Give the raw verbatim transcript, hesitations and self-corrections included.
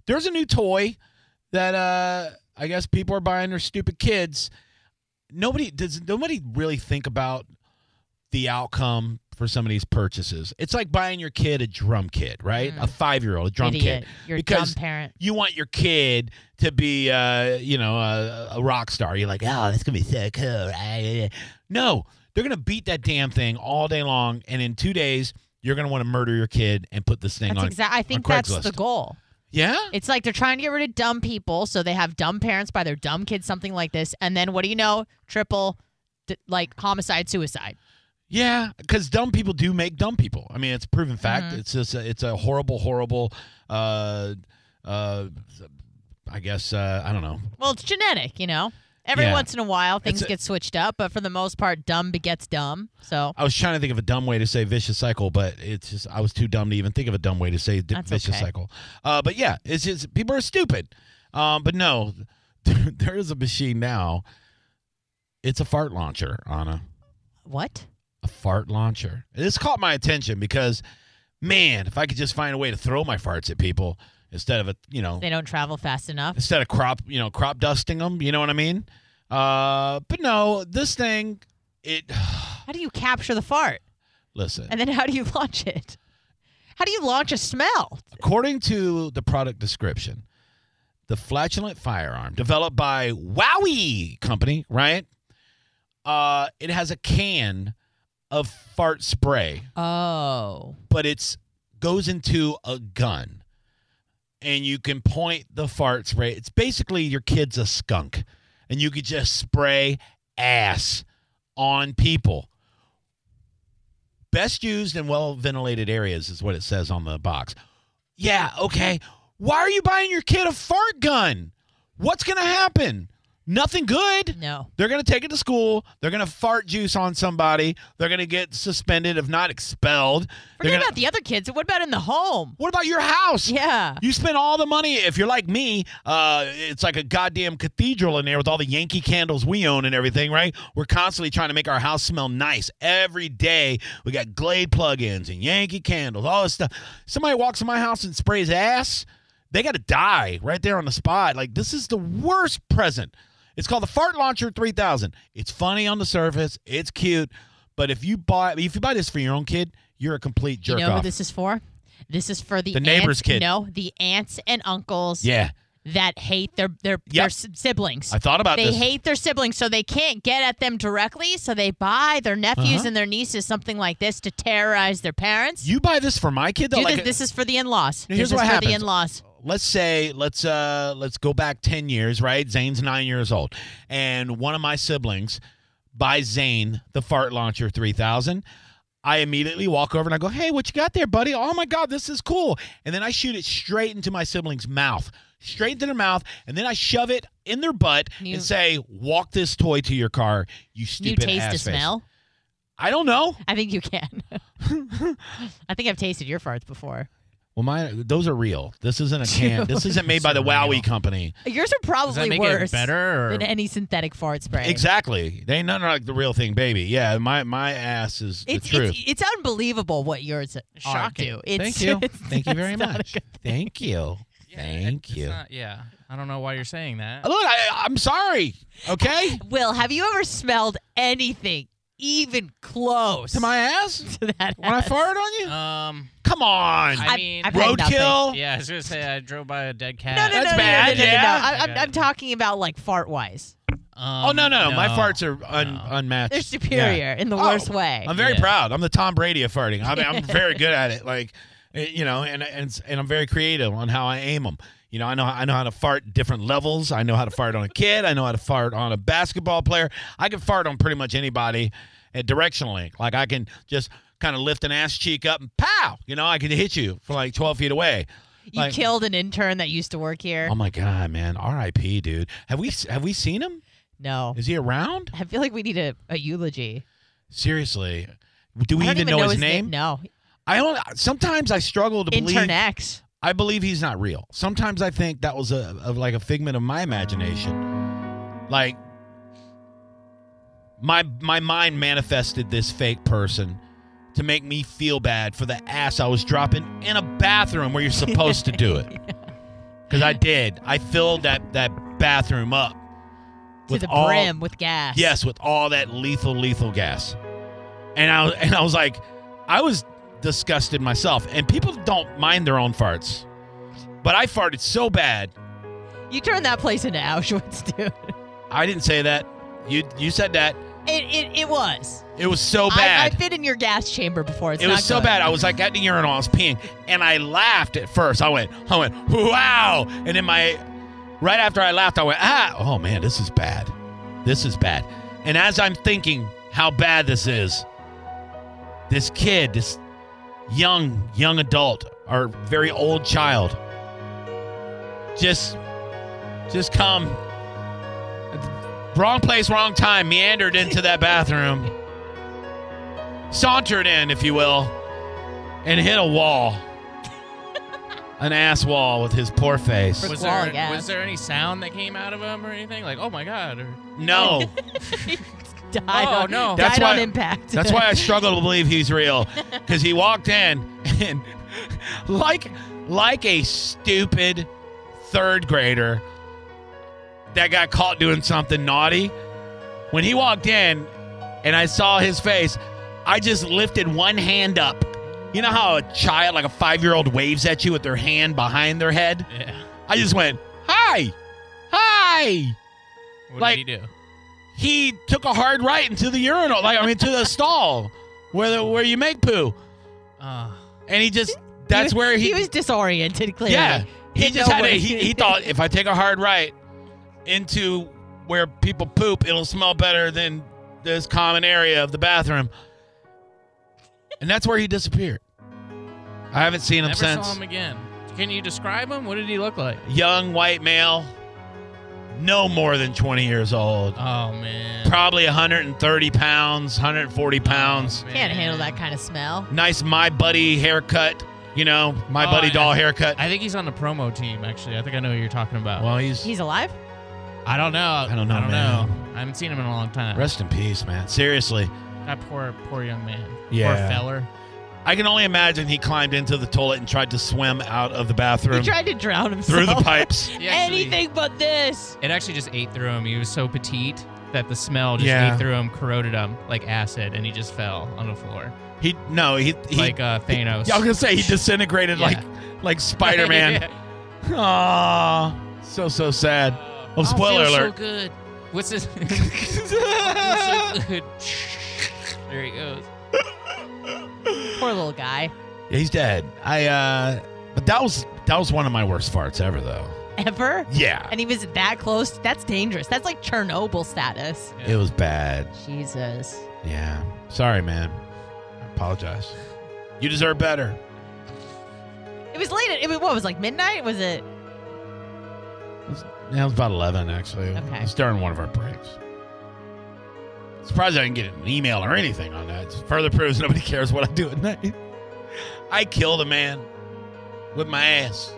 There's a new toy that uh, I guess people are buying their stupid kids. Nobody does. Nobody really think about the outcome for some of these purchases. It's like buying your kid a drum kit, right? Mm. A five-year-old, a drum Idiot. kit. You're a because dumb parent. You want your kid to be, uh, you know, a, a rock star. You're like, oh, that's going to be so cool. No, they're going to beat that damn thing all day long, and in two days, you're going to want to murder your kid and put this thing that's on exa- I think on that's Craigslist. the goal. Yeah? It's like they're trying to get rid of dumb people, so they have dumb parents buy their dumb kids something like this, and then what do you know? Triple, like, homicide, suicide. Yeah, because dumb people do make dumb people. I mean, it's a proven fact. Mm-hmm. It's just a, it's a horrible, horrible, uh, uh, I guess, uh, I don't know. Well, it's genetic, you know. Every Yeah. once in a while, things a- get switched up, but for the most part, dumb begets dumb. So I was trying to think of a dumb way to say vicious cycle, but it's just I was too dumb to even think of a dumb way to say di- That's vicious okay. cycle. Uh, but yeah, it's just people are stupid. Um, but no, there is a machine now. It's a fart launcher, Anna. what? A fart launcher. This caught my attention because, man, if I could just find a way to throw my farts at people instead of a, you know, They don't travel fast enough. instead of crop, you know, crop dusting them, you know what I mean? Uh, but no, this thing, it. How do you capture the fart? Listen. And then how do you launch it? How do you launch a smell? According to the product description, the flatulent firearm developed by Wowie Company, right? Uh, it has a can of fart spray, Oh. but it's goes into a gun, and you can point the fart spray. It's basically your kid's a skunk, and you could just spray ass on people. Best used in well-ventilated areas is what it says on the box. Yeah, okay. Why are you buying your kid a fart gun? What's going to happen? Nothing good. No. They're going to take it to school. They're going to fart juice on somebody. They're going to get suspended, if not expelled. They're Forget gonna, about the other kids. What about in the home? What about your house? Yeah. You spend all the money. If you're like me, uh, it's like a goddamn cathedral in there with all the Yankee candles we own and everything, right? We're constantly trying to make our house smell nice. Every day, we got Glade plug-ins and Yankee candles, all this stuff. Somebody walks in my house and sprays ass, they got to die right there on the spot. Like, this is the worst present. It's called the Fart Launcher three thousand. It's funny on the surface. It's cute. But if you buy if you buy this for your own kid, you're a complete jerk You know off. who this is for? This is for the, The neighbor's aunts, kid. No, the aunts and uncles Yeah. that hate their their, Yep. their s- siblings. I thought about they this. hate their siblings, so they can't get at them directly. So they buy their nephews Uh-huh. and their nieces something like this to terrorize their parents. You buy this for my kid, though? Do Like, this, this is for the in-laws. Here's this what is for happens. the in-laws. let's say let's uh let's go back ten years, right? Zane's nine years old, and one of my siblings buys Zane the Fart Launcher three thousand. I immediately walk over and I go, hey, what you got there, buddy? Oh, my God, this is cool. And then I shoot it straight into my sibling's mouth, straight into their mouth, and then I shove it in their butt You- and say, walk this toy to your car, you You stupid taste ass a face. smell? I don't know. I think you can. I think I've tasted your farts before. Well, my those are real. This isn't a can. This isn't made by the Wowie company. Yours are Does that probably make worse it better? Or? than any synthetic fart spray. Exactly. They ain't nothing like the real thing, baby. Yeah, my my ass is the It's, truth. it's, it's unbelievable what yours are, Shocking. do. It's, Thank you. it's- Thank you very it's not a much. good- Thank you. Yeah, Thank it's you. not- yeah, I don't know why you're saying that. Look, I, I'm sorry. Okay, Will, have you ever smelled anything even close to my ass to that when I ass? farted on you. Um, Come on, I I've- mean, I've had nothing. roadkill. yeah, I was gonna say I drove by a dead cat. No, no, That's no, bad, no, no, no, no, yeah. no. I, I'm, Okay. I'm talking about like fart wise. Oh no, no, no, my farts are un, no. unmatched. They're superior in the Oh, worst way. I'm very Yeah. proud. I'm the Tom Brady of farting. I mean, I'm very good at it. Like, eh, you know, and and and I'm very creative on how I aim them. You know, I know I know how to fart different levels. I know how to fart on a kid. I know how to fart on a basketball player. I can fart on pretty much anybody at directionally. Like I can just kind of lift an ass cheek up and pow. You know, I can hit you from like twelve feet away. You Like- killed an intern that used to work here. Oh my God, man! R I P, dude. Have we have we seen him? No. Is he around? I feel like we need a, a eulogy. Seriously, do we I don't even, even know, his name? No. I don't. Sometimes I struggle to believe. Intern X. I believe he's not real. Sometimes I think that was a, a like a figment of my imagination. Like my my mind manifested this fake person to make me feel bad for the ass I was dropping in a bathroom where you're supposed to do it. Because I did. I filled that, that bathroom up. To with the all, brim with gas. Yes, with all that lethal, lethal gas. And I, and I was like, I was disgusted myself. And people don't mind their own farts. But I farted so bad. You turned that place into Auschwitz, dude. I didn't say that. You you said that. It it, it was. It was so I, bad. I've been in your gas chamber before. It's it not was so good. bad. I was like at the urinal. I was peeing, and I laughed at first. I went, I went, wow! And then my, right after I laughed, I went, ah! Oh man, this is bad. This is bad. And as I'm thinking how bad this is, this kid, this young young adult or very old child, just, just come. Wrong place, wrong time, meandered into that bathroom, sauntered in, if you will, and hit a wall, an ass wall with his poor face. Brick Was wall, there yeah. was there any sound that came out of him or anything? Like, oh my god. Or, No, Died Oh, on, no. That's died why- on impact. that's why I struggle to believe he's real, because he walked in and like like a stupid third grader that got caught doing something naughty. When he walked in and I saw his face, I just lifted one hand up. You know how a child, like a five-year-old, waves at you with their hand behind their head? yeah. I just went, hi, hi. What Like- did he do? He took a hard right into the urinal, like I mean to the stall where the, where you make poo. Uh, And he just, that's he, where he, he was disoriented. Clearly, yeah, he Didn't just know had to, where he, he thought if I take a hard right into where people poop, it'll smell better than this common area of the bathroom. And that's where he disappeared. I haven't seen him never since. saw him again. Can you describe him? What did he look like? Young white male, no more than twenty years old. Oh man. Probably one hundred thirty pounds, one hundred forty pounds. Oh, can't man. handle that kind of smell. Nice My Buddy haircut. You know, My Oh, Buddy I- doll haircut. I think he's on the promo team. Actually, I think I know who you're talking about. Well, he's He's alive. I don't know. I don't know, I don't man. know. I haven't seen him in a long time. rest in peace, man. Seriously. That poor, poor young man. Yeah. Poor feller. I can only imagine he climbed into the toilet and tried to swim out of the bathroom He tried to drown himself. through the pipes. He actually- Anything but this. It actually just ate through him. He was so petite that the smell just Yeah. ate through him, corroded him like acid, and he just fell on the floor He no, he, he like uh, Thanos. yeah, I was gonna say he didisintegrated Yeah. like like Spider-Man. Aw, so so sad. Oh, spoiler feels alert. So good. What's this? Feels so good. There he goes. Poor little guy. Yeah, he's dead. I uh, but that was that was one of my worst farts ever, though. Ever? Yeah, And he was that close. That's dangerous. That's like Chernobyl status. Yeah. it was bad. Jesus. Yeah, sorry, man. I apologize. You deserve better. It was late. At, it was what was like midnight? Was it? It was, yeah, it was about eleven actually. Okay. It was during one of our breaks. Surprised I didn't get an email or anything on that. It further proves nobody cares what I do at night. I killed a man with my ass.